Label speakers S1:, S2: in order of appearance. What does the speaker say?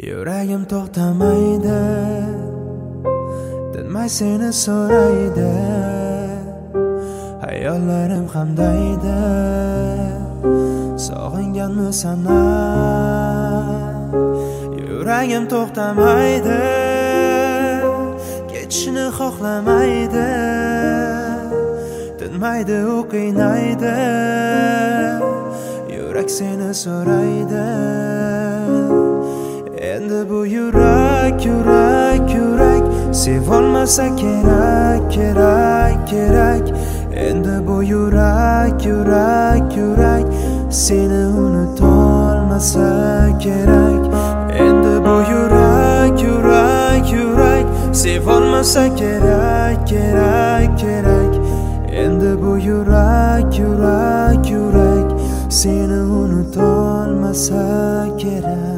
S1: Yuragim to'xtamaydi, tinmay seni so'raydi. Hayollarim hamdaydi, sog'inganmisan? Yuragim to'xtamaydi, ketishni xohlamaydi. Tinmaydi, u qiynaydi, yurak seni so'raydi. Endi bu yurak sevolmasa kerak. Endi bu yurak seni unutolmasa kerak. Endi bu yurak sevolmasa kerak. Endi bu yurak seni unutolmasa kerak.